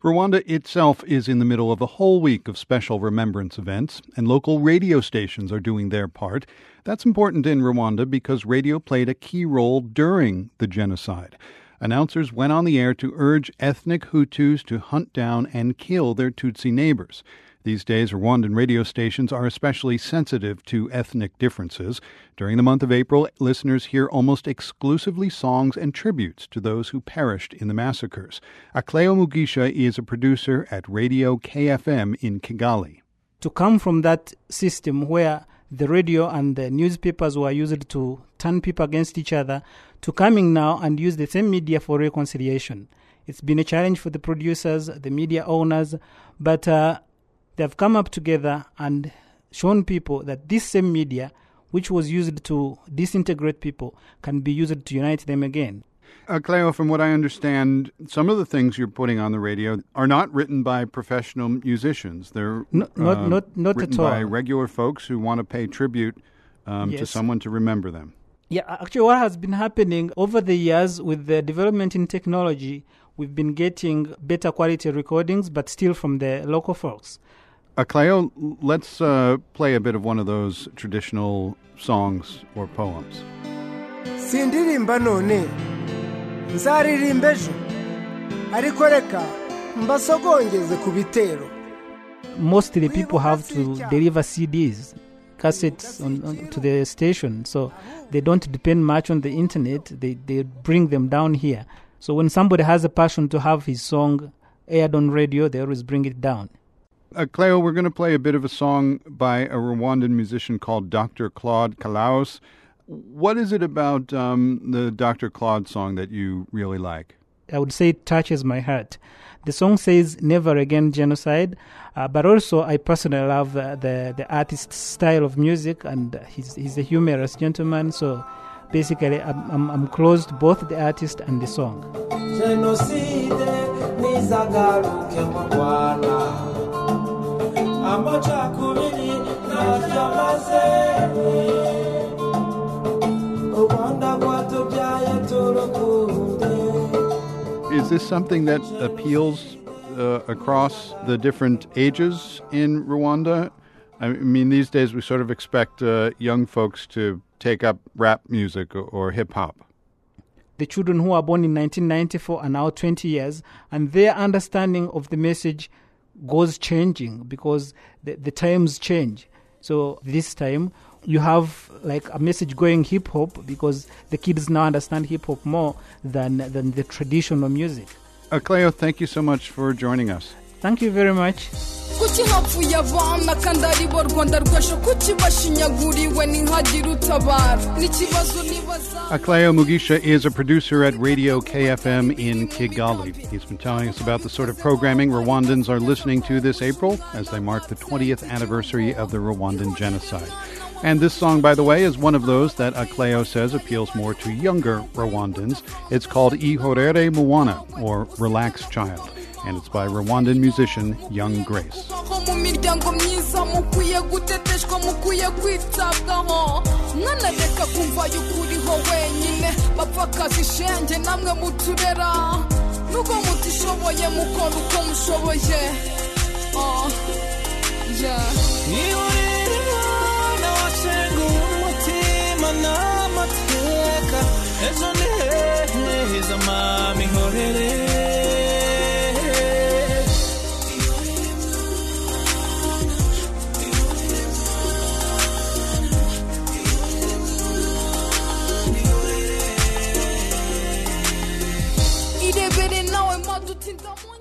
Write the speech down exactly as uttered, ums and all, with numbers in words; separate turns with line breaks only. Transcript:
Rwanda itself is in the middle of a whole week of special remembrance events, and local radio stations are doing their part. That's important in Rwanda because radio played a key role during the genocide. Announcers went on the air to urge ethnic Hutus to hunt down and kill their Tutsi neighbors. These days, Rwandan radio stations are especially sensitive to ethnic differences. During the month of April, listeners hear almost exclusively songs and tributes to those who perished in the massacres. Akleo Mugisha is a producer at Radio K F M in Kigali.
To come from that system where the radio and the newspapers were used to turn people against each other, to coming now and use the same media for reconciliation. It's been a challenge for the producers, the media owners, but uh, they've come up together and shown people that this same media, which was used to disintegrate people, can be used to unite them again.
Uh, Cleo, from what I understand, some of the things you're putting on the radio are not written by professional musicians. They're
no, not,
uh,
not, not
written
at all.
by regular folks who want to pay tribute um,
yes.
to someone to remember them.
Yeah, actually what has been happening over the years with the development in technology, we've been getting better quality recordings, but still from the local folks.
Uh, Cleo, let's uh, play a bit of one of those traditional songs or poems.
Sindirimba none, nzaririmba ejo, ariko reka mbasogongeze ku bitero.
Mostly people have to deliver C Ds, cassettes on, on, to the station, so they don't depend much on the internet. They, they bring them down here. So when somebody has a passion to have his song aired on radio, they always bring it down.
Uh, Cleo, we're going to play a bit of a song by a Rwandan musician called Doctor Claude Kalaos. What is it about um, the Doctor Claude song that you really like?
I would say it touches my heart. The song says never again genocide, uh, but also I personally love uh, the, the artist's style of music, and uh, he's, he's a humorous gentleman, so basically I'm, I'm, I'm close to both the artist and the song.
Is this something that appeals uh, across the different ages in Rwanda? I mean, these days we sort of expect uh, young folks to take up rap music or, or hip-hop.
The children who are born in nineteen ninety-four are now twenty years, and their understanding of the message goes changing because the, the times change. So this time you have like a message going hip-hop because the kids now understand hip-hop more than, than the traditional music.
Uh, Cleo, thank you so much for joining us.
Thank you very much.
Akleo Mugisha is a producer at Radio K F M in Kigali. He's been telling us about the sort of programming Rwandans are listening to this April as they mark the twentieth anniversary of the Rwandan genocide. And this song, by the way, is one of those that Akleo says appeals more to younger Rwandans. It's called Ihorere Mwana, or Relax Child, and it's by Rwandan musician Young Grace.
Idebere nawe madutinda